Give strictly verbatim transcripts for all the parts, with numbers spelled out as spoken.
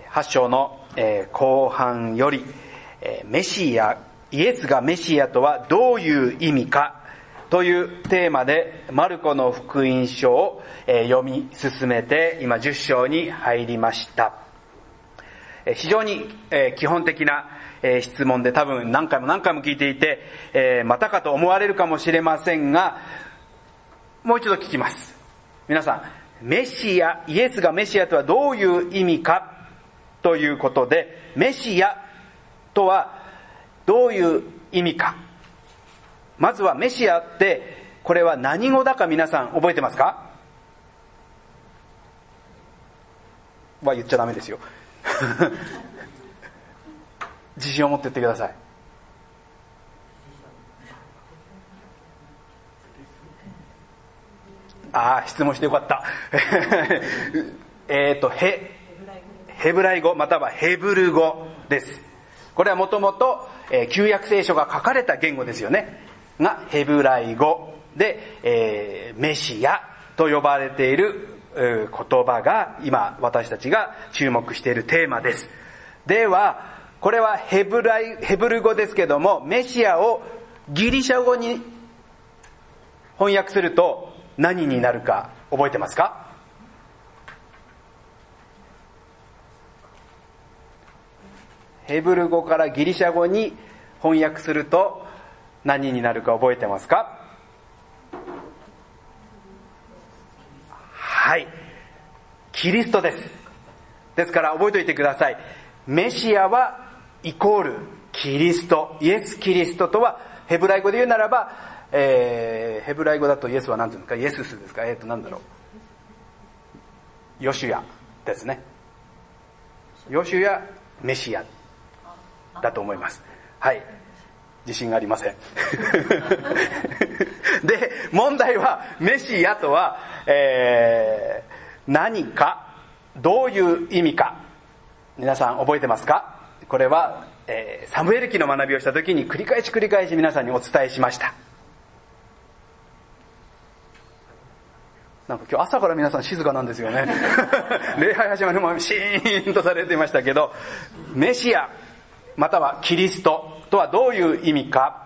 はち章の後半より、メシア、イエスがメシアとはどういう意味かというテーマでマルコの福音書を読み進めて、今じゅっ章に入りました。非常に基本的な質問で、多分何回も何回も聞いていて、またかと思われるかもしれませんが、もう一度聞きます。皆さん、メシア、イエスがメシアとはどういう意味かということで、メシアとはどういう意味か。まずはメシアって、これは何語だか皆さん覚えてますか？は言っちゃダメですよ。自信を持って言ってください。ああ、質問してよかった。えっと、ヘ、ヘブライ語またはヘブル語です。これはもともと旧約聖書が書かれた言語ですよね。がヘブライ語で、えー、メシアと呼ばれている言葉が今私たちが注目しているテーマです。では、これはヘブライ、ヘブル語ですけども、メシアをギリシャ語に翻訳すると何になるか覚えてますか？ヘブル語からギリシャ語に翻訳すると何になるか覚えてますか？はい。キリストです。ですから覚えておいてください。メシアはイコールキリスト。イエス・キリストとはヘブライ語で言うならば、えー、ヘブライ語だとイエスは何て言うんですか？イエススですか？えっと何だろう。ヨシュアですね。ヨシュア、メシアだと思います。はい。自信がありません。で、問題はメシアとは、えー、何か、どういう意味か、皆さん覚えてますか？これは、えー、サムエル記の学びをした時に繰り返し繰り返し皆さんにお伝えしました。なんか今日朝から皆さん静かなんですよね。礼拝始まる前にシーンとされていましたけど、メシアまたはキリストとはどういう意味か。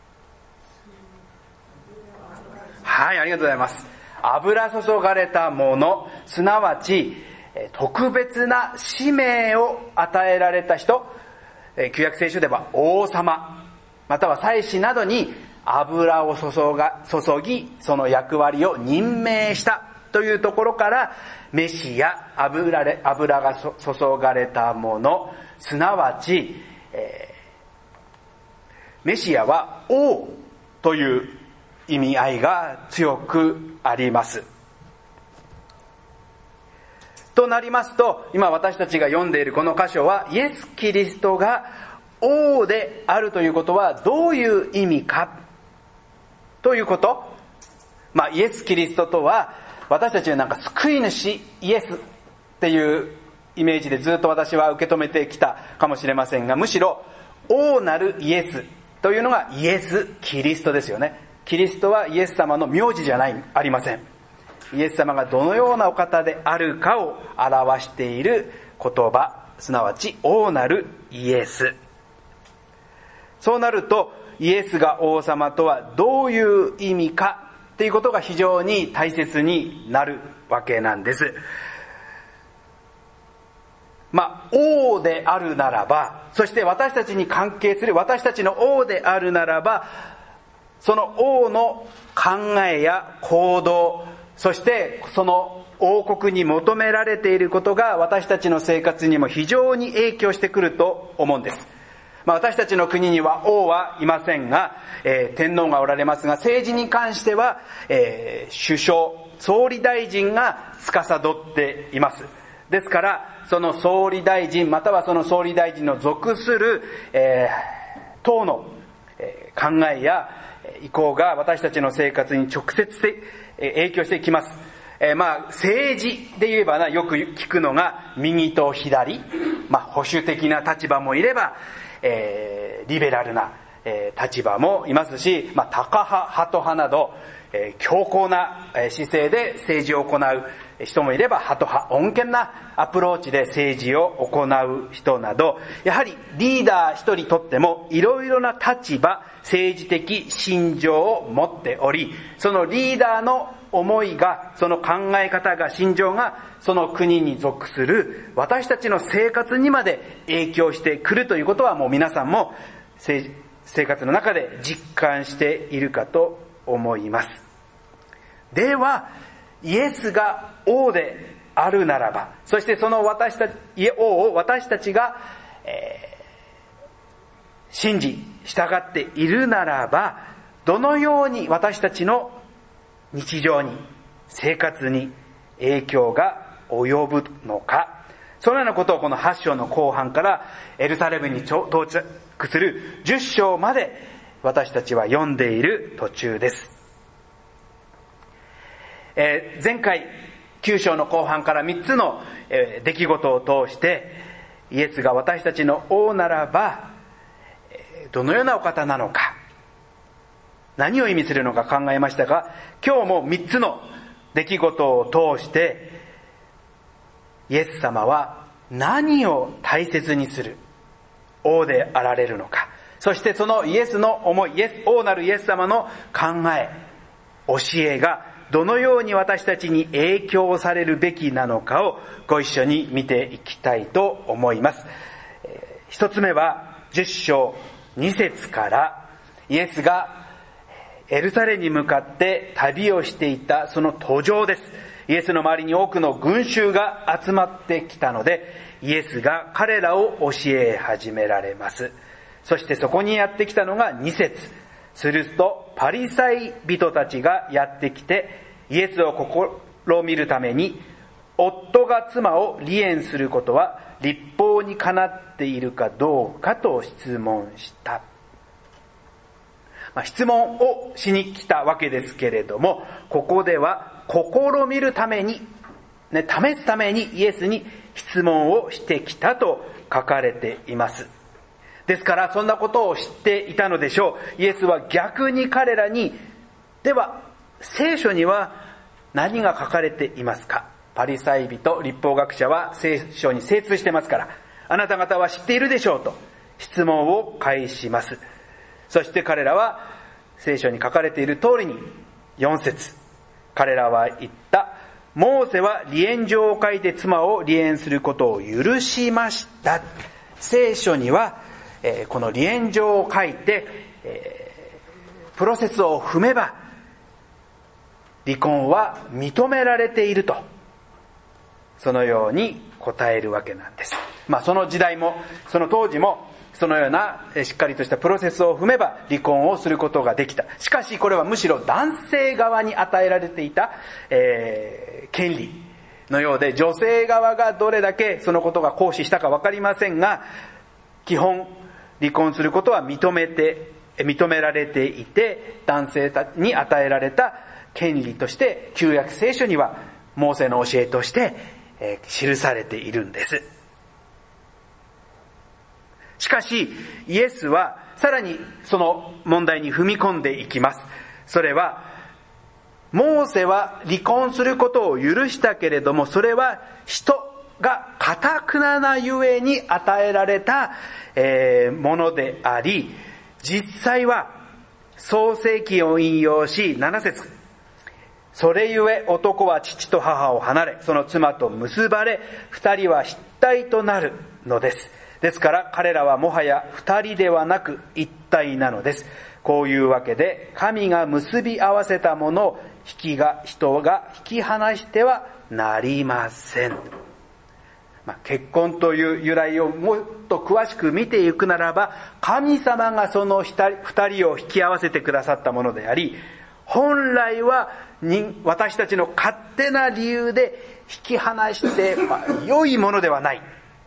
はい、ありがとうございます。油注がれたもの、すなわち特別な使命を与えられた人、旧約聖書では王様または祭司などに油を注が注ぎ、その役割を任命したというところから、メシア、油れ油が注がれたもの、すなわち、えー、メシアは王という意味合いが強くあります。となりますと、今私たちが読んでいるこの箇所は、イエス・キリストが王であるということはどういう意味かということ。まあイエス・キリストとは、私たちはなんか救い主イエスっていうイメージでずっと私は受け止めてきたかもしれませんが、むしろ王なるイエスというのがイエス・キリストですよね。キリストはイエス様の名字じゃない、ありません。イエス様がどのようなお方であるかを表している言葉、すなわち王なるイエス。そうなると、イエスが王様とはどういう意味かっていうことが非常に大切になるわけなんです。まあ、王であるならば、そして私たちに関係する私たちの王であるならば、その王の考えや行動、そしてその王国に求められていることが私たちの生活にも非常に影響してくると思うんです。まあ、私たちの国には王はいませんが、えー、天皇がおられますが、政治に関しては、えー、首相、総理大臣が司っています。ですから、その総理大臣またはその総理大臣の属する、えー、党の、えー、考えや意向が私たちの生活に直接影響してきます。えー、まあ政治で言えばな、よく聞くのが右と左、まあ保守的な立場もいれば、えー、リベラルな、えー、立場もいますし、まあタカ派、ハト派などえー、強硬な姿勢で政治を行う人もいれば、ハト派、穏健なアプローチで政治を行う人など、やはりリーダー一人とってもいろいろな立場、政治的信条を持っており、そのリーダーの思いが、その考え方が、信条が、その国に属する私たちの生活にまで影響してくるということは、もう皆さんも生活の中で実感しているかと思います。では、イエスが王であるならば、そしてその私たち、王を私たちが、えー、信じ、従っているならば、どのように私たちの日常に、生活に影響が及ぶのか、そのようなことをこのはち章の後半からエルサレムに到着するじゅっ章まで私たちは読んでいる途中です。えー、前回きゅう章の後半からみっつの、えー、出来事を通してイエスが私たちの王ならば、えー、どのようなお方なのか、何を意味するのか考えましたが、今日もみっつの出来事を通してイエス様は何を大切にする王であられるのか、そしてそのイエスの思い、イエス、王なるイエス様の考え、教えがどのように私たちに影響されるべきなのかをご一緒に見ていきたいと思います。一つ目はじゅっ章に節からイエスがエルサレムに向かって旅をしていたその途上です。イエスの周りに多くの群衆が集まってきたので、イエスが彼らを教え始められます。そしてそこにやってきたのがに節。するとパリサイ人たちがやってきて、イエスを試みるために、夫が妻を離縁することは律法にかなっているかどうかと質問した。まあ、質問をしに来たわけですけれども、ここでは試みるために、ね、試すためにイエスに質問をしてきたと書かれています。ですからそんなことを知っていたのでしょう。イエスは逆に彼らに、では聖書には何が書かれていますか。パリサイ人、律法学者は聖書に精通してますから、あなた方は知っているでしょうと質問を返します。そして彼らは聖書に書かれている通りによん節、彼らは言った。モーセは離縁状を書いて妻を離縁することを許しました。聖書にはえー、この離縁状を書いて、えー、プロセスを踏めば離婚は認められていると、そのように答えるわけなんです。まあその時代もその当時もそのようなしっかりとしたプロセスを踏めば離婚をすることができた。しかしこれはむしろ男性側に与えられていた、えー、権利のようで、女性側がどれだけそのことが行使したかわかりませんが、基本離婚することは認めて、認められていて、男性に与えられた権利として旧約聖書にはモーセの教えとして、えー、記されているんです。しかしイエスはさらにその問題に踏み込んでいきます。それはモーセは離婚することを許したけれども、それは人が堅くななゆえに与えられた、えー、ものであり、実際は創世記を引用しなな節、それゆえ男は父と母を離れ、その妻と結ばれ、二人は一体となるのです。ですから彼らはもはや二人ではなく一体なのです。こういうわけで神が結び合わせたものを引きが人が引き離してはなりません。まあ、結婚という由来をもっと詳しく見ていくならば、神様がその二人を引き合わせてくださったものであり、本来は私たちの勝手な理由で引き離しては良いものではない、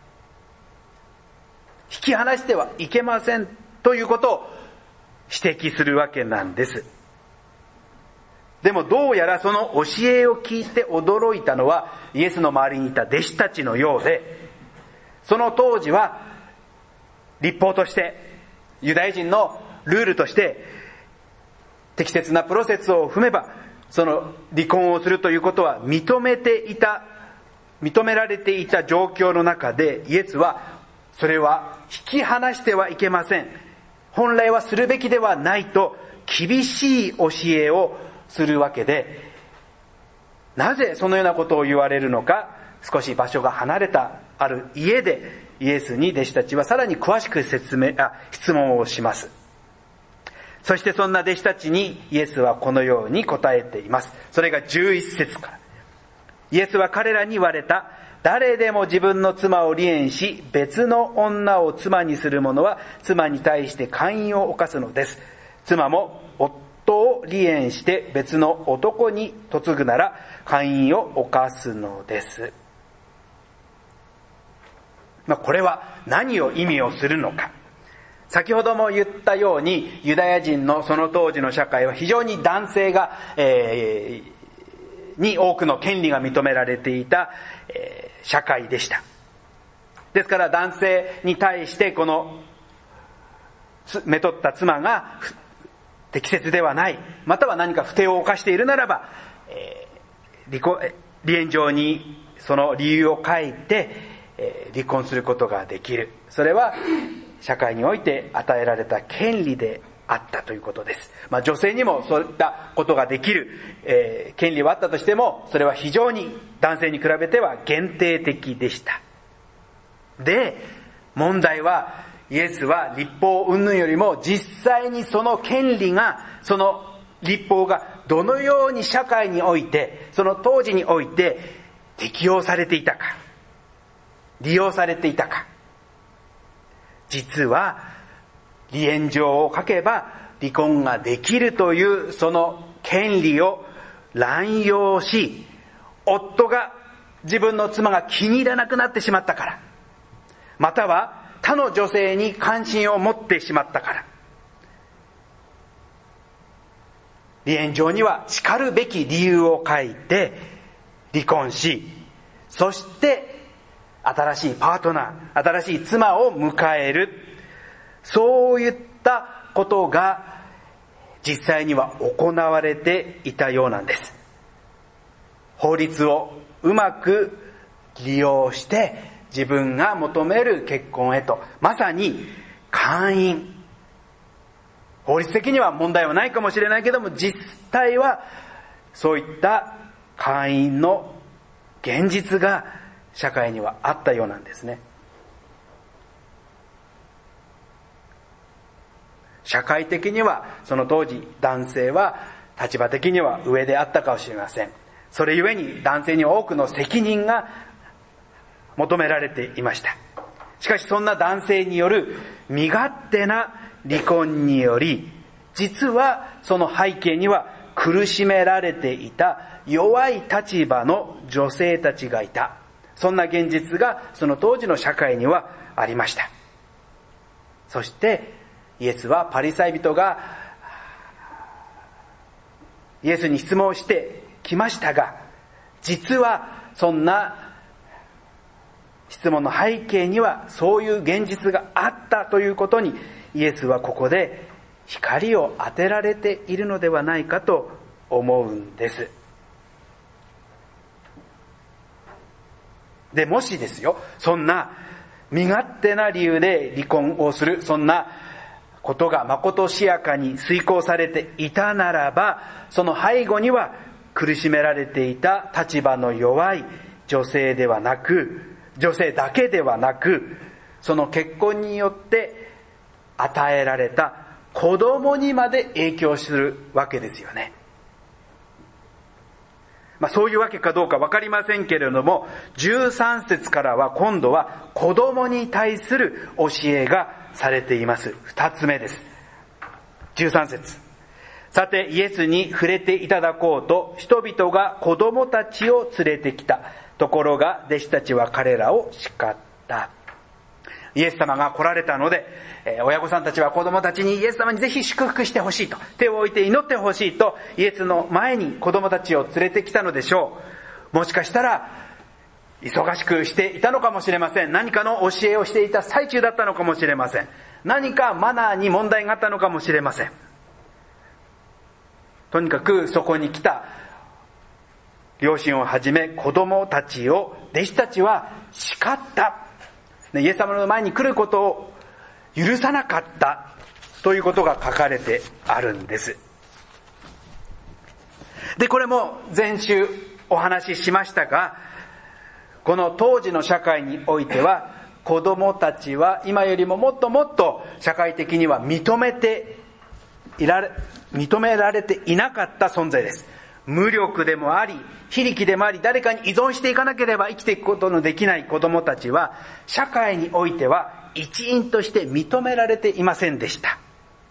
引き離してはいけませんということを指摘するわけなんです。でもどうやらその教えを聞いて驚いたのはイエスの周りにいた弟子たちのようで、その当時は律法として、ユダヤ人のルールとして、 適切なプロセスを踏めば、その離婚をするということは認めていた、認められていた状況の中で、イエスはそれは引き離してはいけません。本来はするべきではないと厳しい教えをするわけで、なぜそのようなことを言われるのか、少し場所が離れたある家でイエスに弟子たちはさらに詳しく説明、あ、質問をします。そしてそんな弟子たちにイエスはこのように答えています。それがじゅういち節から。イエスは彼らに言われた。誰でも自分の妻を離縁し、別の女を妻にする者は妻に対して姦淫を犯すのです。妻も夫を離縁して別の男に嫁ぐなら姦淫を犯すのです。まあ、これは何を意味をするのか。先ほども言ったように、ユダヤ人のその当時の社会は非常に男性が、えー、に多くの権利が認められていた、えー、社会でした。ですから男性に対してこのめとった妻が適切ではない、または何か不貞を犯しているならば、えー、離婚、離縁状にその理由を書いて、えー、離婚することができる。それは社会において与えられた権利であったということです。まあ、女性にもそういったことができる、えー、権利はあったとしても、それは非常に男性に比べては限定的でした。で、問題はイエスは律法云々よりも実際にその権利が、その律法がどのように社会において、その当時において適用されていたか、利用されていたか。実は離縁状を書けば離婚ができるというその権利を乱用し、夫が自分の妻が気に入らなくなってしまったから、または他の女性に関心を持ってしまったから、離縁状にはしかるべき理由を書いて離婚し、そして新しいパートナー、新しい妻を迎える。そういったことが実際には行われていたようなんです。法律をうまく利用して自分が求める結婚へと、まさに姦淫。法律的には問題はないかもしれないけども、実態はそういった姦淫の現実が社会にはあったようなんですね。社会的にはその当時男性は立場的には上であったかもしれません。それゆえに男性に多くの責任が求められていました。しかしそんな男性による身勝手な離婚により、実はその背景には苦しめられていた弱い立場の女性たちがいた。そんな現実がその当時の社会にはありました。そしてイエスはパリサイ人がイエスに質問してきましたが、実はそんな質問の背景にはそういう現実があったということに、イエスはここで光を当てられているのではないかと思うんです。で、もしですよ、そんな身勝手な理由で離婚をする、そんなことがまことしやかに遂行されていたならば、その背後には苦しめられていた立場の弱い女性ではなく、女性だけではなく、その結婚によって与えられた子供にまで影響するわけですよね。まあ、そういうわけかどうかわかりませんけれども、じゅうさん節からは今度は子供に対する教えがされています。二つ目です。じゅうさん節。さてイエスに触れていただこうと人々が子供たちを連れてきた。ところが弟子たちは彼らを叱った。イエス様が来られたので、親御さんたちは子供たちにイエス様にぜひ祝福してほしいと、手を置いて祈ってほしいと、イエスの前に子供たちを連れてきたのでしょう。もしかしたら忙しくしていたのかもしれません。何かの教えをしていた最中だったのかもしれません。何かマナーに問題があったのかもしれません。 とにかくそこに来た両親をはじめ子供たちを弟子たちは叱った。イエス様の前に来ることを許さなかったということが書かれてあるんです。で、これも前週お話ししましたが、この当時の社会においては子供たちは今よりももっともっと社会的には認めていられ、認められていなかった存在です。無力でもあり、非力でもあり、誰かに依存していかなければ生きていくことのできない子供たちは、社会においては一員として認められていませんでした。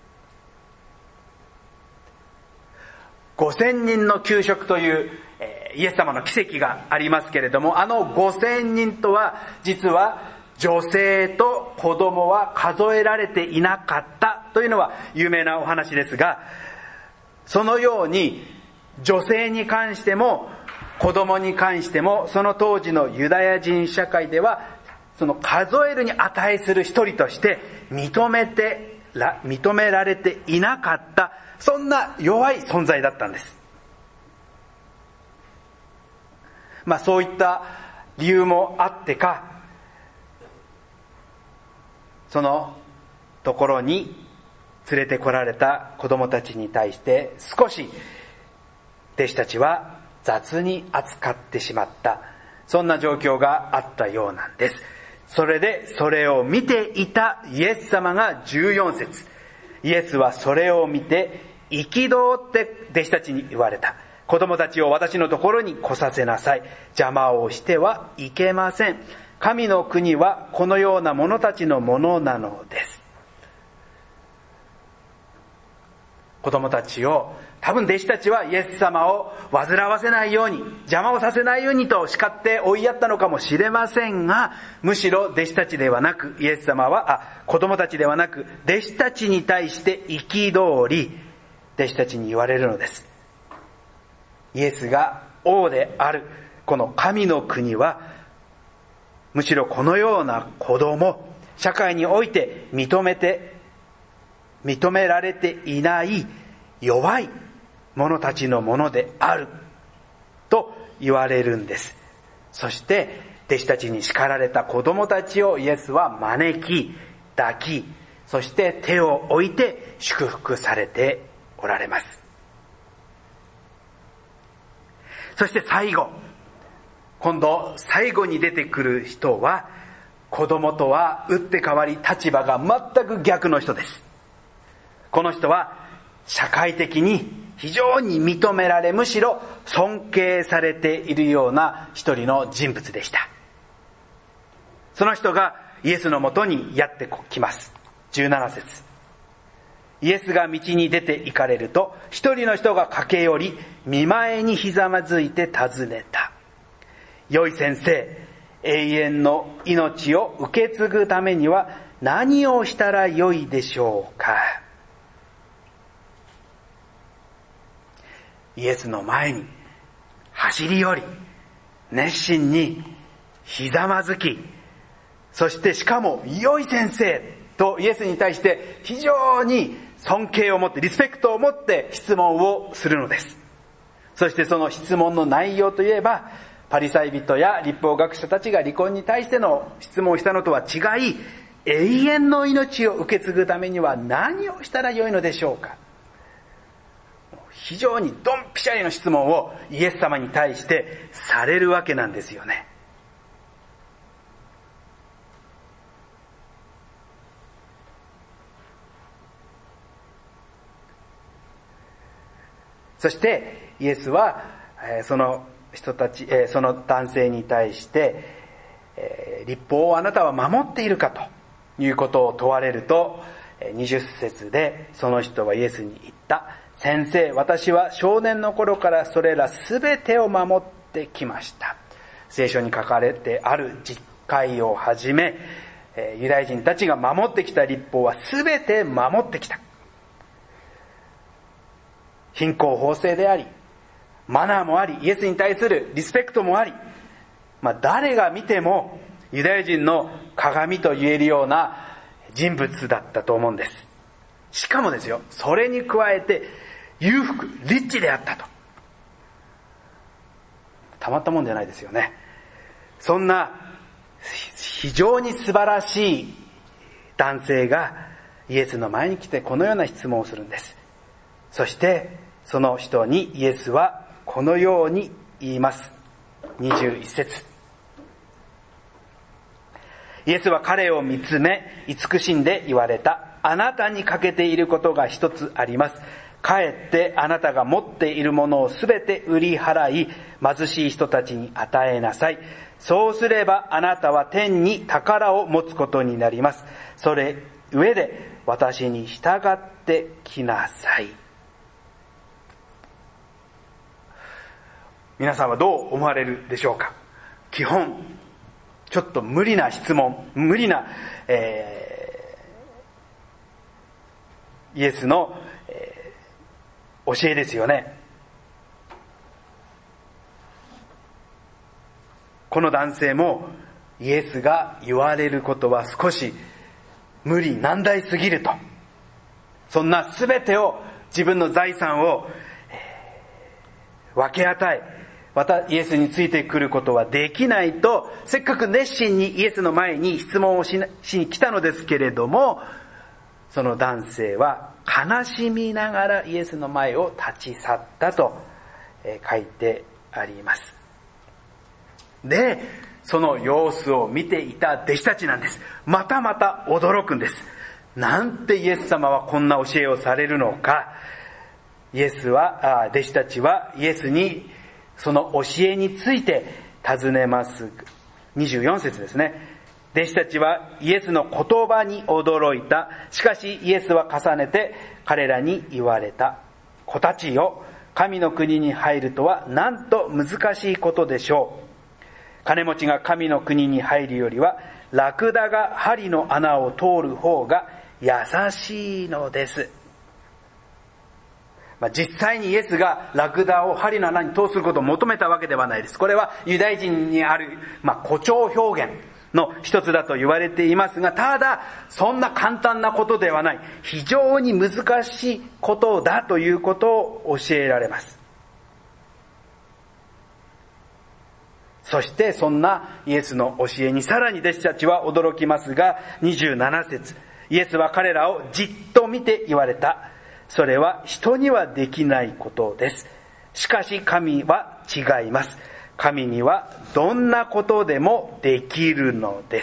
ごせんにんの給食という、えー、イエス様の奇跡がありますけれども、あのごせんにんとは、実は女性と子供は数えられていなかったというのは有名なお話ですが、そのように女性に関しても子供に関しても、その当時のユダヤ人社会ではその数えるに値する一人として認めてら認められていなかった、そんな弱い存在だったんです。まあそういった理由もあってか、そのところに連れてこられた子供たちに対して少し弟子たちは雑に扱ってしまった、そんな状況があったようなんです。それでそれを見ていたイエス様がじゅうよん節、イエスはそれを見て憤って弟子たちに言われた。子供たちを私のところに来させなさい。邪魔をしてはいけません。神の国はこのような者たちのものなのです。子供たちを、多分弟子たちはイエス様を煩わせないように、邪魔をさせないようにと叱って追いやったのかもしれませんが、むしろ弟子たちではなく、イエス様は、あ、子供たちではなく、弟子たちに対して憤り、弟子たちに言われるのです。イエスが王である、この神の国は、むしろこのような子供、社会において認めて、認められていない弱い者たちのものであると言われるんです。そして弟子たちに叱られた子供たちをイエスは招き、抱き、そして手を置いて祝福されておられます。そして最後、今度最後に出てくる人は、子供とは打って変わり立場が全く逆の人です。この人は社会的に非常に認められ、むしろ尊敬されているような一人の人物でした。その人がイエスのもとにやってきます。じゅうなな節、イエスが道に出て行かれると、一人の人が駆け寄り、見前にひざまずいて尋ねた。良い先生、永遠の命を受け継ぐためには何をしたらよいでしょうか。イエスの前に走り寄り、熱心にひざまずき、そしてしかも良い先生とイエスに対して非常に尊敬を持って、リスペクトを持って質問をするのです。そしてその質問の内容といえば、パリサイ人や律法学者たちが離婚に対しての質問をしたのとは違い、永遠の命を受け継ぐためには何をしたらよいのでしょうか。非常にドンピシャリの質問をイエス様に対してされるわけなんですよね。そしてイエスはその人たち、その男性に対して、律法をあなたは守っているかということを問われると、にじゅっ節でその人はイエスに言った。先生、私は少年の頃からそれらすべてを守ってきました。聖書に書かれてある十戒をはじめ、ユダヤ人たちが守ってきた律法はすべて守ってきた。貧困法制であり、マナーもあり、イエスに対するリスペクトもあり、まあ誰が見てもユダヤ人の鏡と言えるような人物だったと思うんです。しかもですよ、それに加えて裕福、リッチであったと。たまったもんじゃないですよね。そんな非常に素晴らしい男性がイエスの前に来てこのような質問をするんです。そしてその人にイエスはこのように言います。にじゅういち節。イエスは彼を見つめ慈しんで言われた。あなたに欠けていることが一つあります。帰ってあなたが持っているものをすべて売り払い、貧しい人たちに与えなさい。そうすればあなたは天に宝を持つことになります。それ上で私に従ってきなさい。皆さんはどう思われるでしょうか。基本ちょっと無理な質問、無理な、えー、イエスの、えー、教えですよね。この男性もイエスが言われることは少し無理難題すぎると。そんな全てを、自分の財産を、えー、分け与え、またイエスについてくることはできないと、せっかく熱心にイエスの前に質問をしに来たのですけれども、その男性は悲しみながらイエスの前を立ち去ったと書いてあります。で、その様子を見ていた弟子たちなんです。またまた驚くんです。なんてイエス様はこんな教えをされるのか。イエスは、弟子たちはイエスにその教えについて尋ねます。にじゅうよん節ですね。弟子たちはイエスの言葉に驚いた。しかしイエスは重ねて彼らに言われた。子たちよ、神の国に入るとはなんと難しいことでしょう。金持ちが神の国に入るよりは、ラクダが針の穴を通る方が優しいのです。まあ、実際にイエスがラクダを針の穴に通すことを求めたわけではないです。これはユダヤ人にある、まあ、誇張表現の一つだと言われていますが、ただそんな簡単なことではない、非常に難しいことだということを教えられます。そしてそんなイエスの教えにさらに弟子たちは驚きますが、にじゅうなな節、イエスは彼らをじっと見て言われた。それは人にはできないことです。しかし神は違います。神にはどんなことでもできるのです。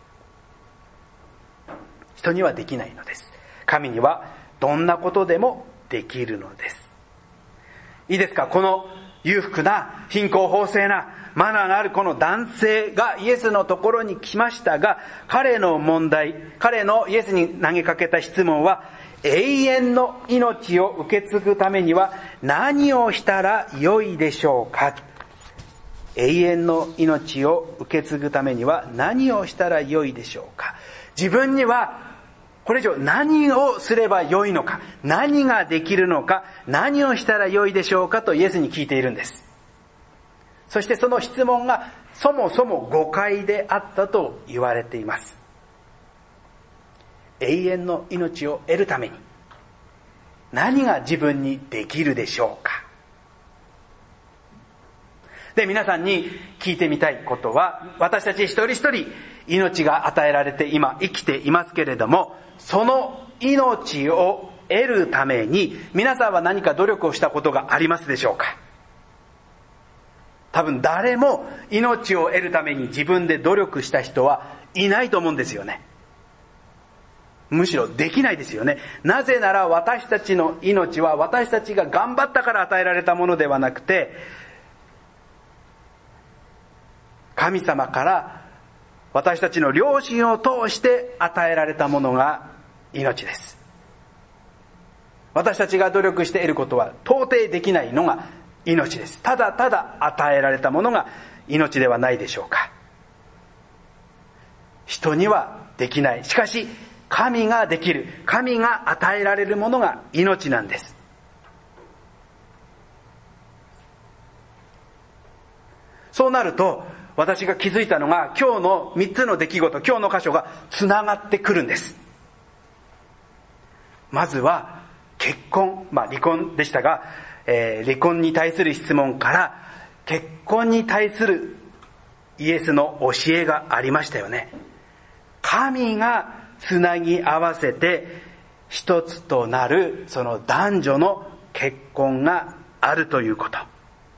人にはできないのです。神にはどんなことでもできるのです。いいですか。この裕福な貧困法制なマナーのあるこの男性がイエスのところに来ましたが、彼の問題、彼のイエスに投げかけた質問は、永遠の命を受け継ぐためには何をしたらよいでしょうか。永遠の命を受け継ぐためには何をしたらよいでしょうか。自分にはこれ以上何をすればよいのか、何ができるのか、何をしたらよいでしょうかとイエスに聞いているんです。そしてその質問がそもそも誤解であったと言われています。永遠の命を得るために何が自分にできるでしょうか。で、皆さんに聞いてみたいことは、私たち一人一人命が与えられて今生きていますけれども、その命を得るために皆さんは何か努力をしたことがありますでしょうか。多分誰も命を得るために自分で努力した人はいないと思うんですよね。むしろできないですよね。なぜなら私たちの命は私たちが頑張ったから与えられたものではなくて、神様から私たちの良心を通して与えられたものが命です。私たちが努力して得ることは到底できないのが命です。ただただ与えられたものが命ではないでしょうか。人にはできない。しかし神ができる。神が与えられるものが命なんです。そうなると私が気づいたのが、今日のみっつの出来事、今日の箇所がつながってくるんです。まずは結婚、まあ離婚でしたが、えー、離婚に対する質問から結婚に対するイエスの教えがありましたよね。神がつなぎ合わせて一つとなるその男女の結婚があるということ。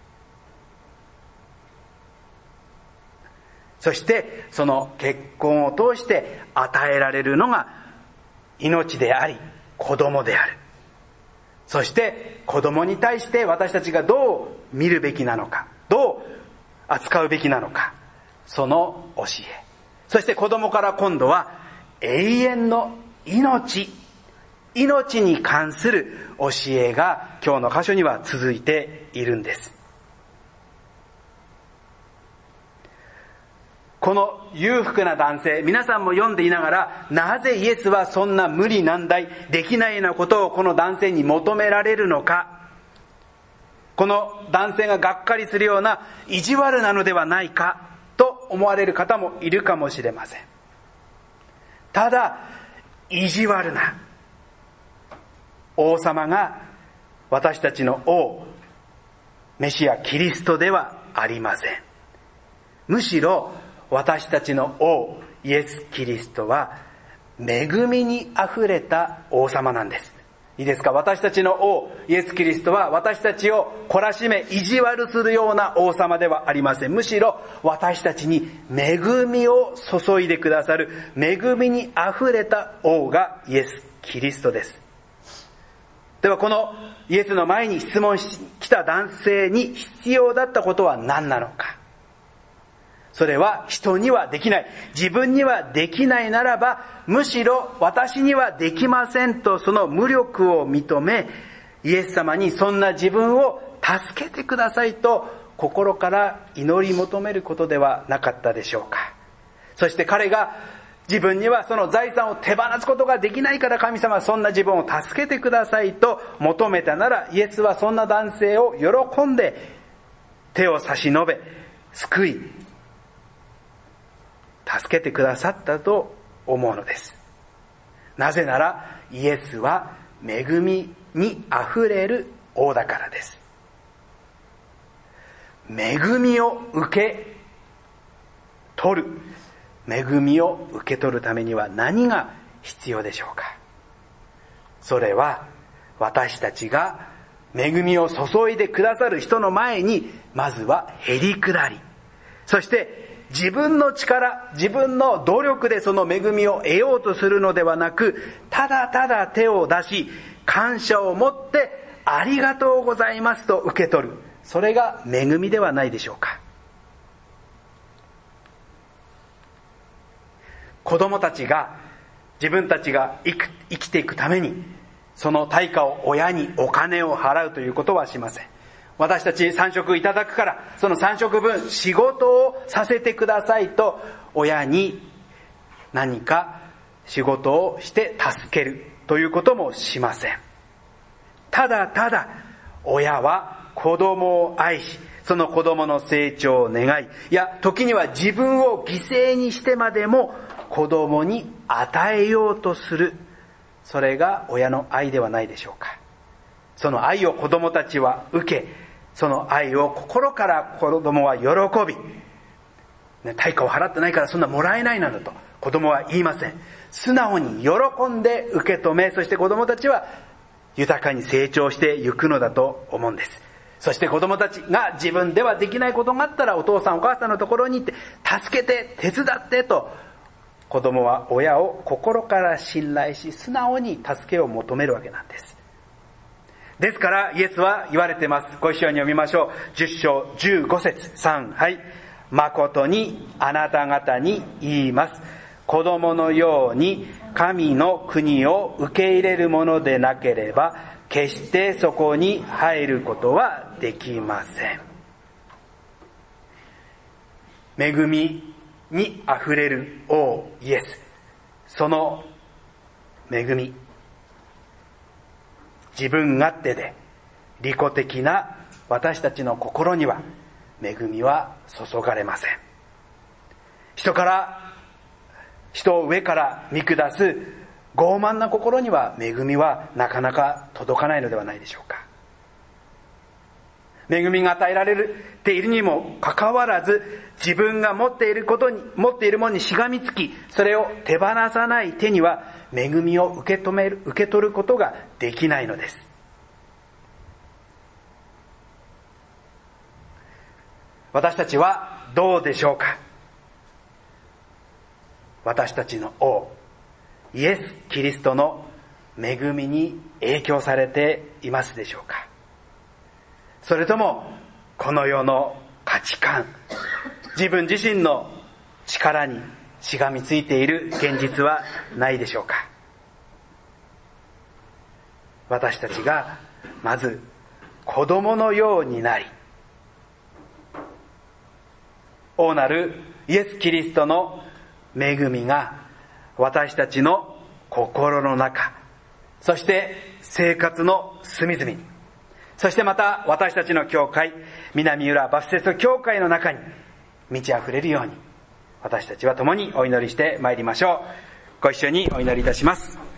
そしてその結婚を通して与えられるのが命であり子供である。そして子供に対して私たちがどう見るべきなのか、どう扱うべきなのか、その教え。そして子供から今度は永遠の命、命に関する教えが今日の箇所には続いているんです。この裕福な男性、皆さんも読んでいながら、なぜイエスはそんな無理難題、できないようなことをこの男性に求められるのか、この男性ががっかりするような意地悪なのではないかと思われる方もいるかもしれません。ただ、意地悪な王様が私たちの王、メシアキリストではありません。むしろ私たちの王イエス・キリストは恵みにあふれた王様なんです。いいですか？私たちの王イエス・キリストは私たちを懲らしめ意地悪するような王様ではありません。むしろ私たちに恵みを注いでくださる恵みにあふれた王がイエス・キリストです。ではこのイエスの前に質問し来た男性に必要だったことは何なのか。それは人にはできない、自分にはできないならば、むしろ私にはできませんとその無力を認め、イエス様にそんな自分を助けてくださいと心から祈り求めることではなかったでしょうか。そして彼が自分にはその財産を手放すことができないから神様はそんな自分を助けてくださいと求めたなら、イエスはそんな男性を喜んで手を差し伸べ救い助けてくださったと思うのです。なぜならイエスは恵みにあふれる王だからです。恵みを受け取る、恵みを受け取るためには何が必要でしょうか。それは私たちが恵みを注いでくださる人の前にまずはへりくだり、そして自分の力、自分の努力でその恵みを得ようとするのではなく、ただただ手を出し感謝を持ってありがとうございますと受け取る、それが恵みではないでしょうか。子供たちが自分たちが生き、生きていくためにその対価を親にお金を払うということはしません。私たち三食いただくからその三食分仕事をさせてくださいと親に何か仕事をして助けるということもしません。ただただ親は子供を愛し、その子供の成長を願い、いや時には自分を犠牲にしてまでも子供に与えようとする、それが親の愛ではないでしょうか。その愛を子供たちは受け、その愛を心から子供は喜び、対価を払ってないからそんなもらえないなどと子供は言いません。素直に喜んで受け止め、そして子供たちは豊かに成長していくのだと思うんです。そして子供たちが自分ではできないことがあったらお父さんお母さんのところに行って助けて手伝ってと、子供は親を心から信頼し素直に助けを求めるわけなんです。ですからイエスは言われています。ご一緒に読みましょう。じゅっ章じゅうご節さん、はい。誠にあなた方に言います。子供のように神の国を受け入れるものでなければ決してそこに入ることはできません。恵みにあふれる王イエス、その恵み、自分勝手で利己的な私たちの心には恵みは注がれません。人から人を上から見下す傲慢な心には恵みはなかなか届かないのではないでしょうか。恵みが与えられているにもかかわらず、自分が持っていることに、持っているものにしがみつき、それを手放さない手には恵みを受け止める、受け取ることができないのです。私たちはどうでしょうか。私たちの王、イエス・キリストの恵みに影響されていますでしょうか。それともこの世の価値観、自分自身の力にしがみついている現実はないでしょうか。私たちがまず子供のようになり、王なるイエス・キリストの恵みが私たちの心の中、そして生活の隅々に、そしてまた私たちの教会、南浦バステスト教会の中に満ち溢れるように、私たちは共にお祈りしてまいりましょう。ご一緒にお祈りいたします。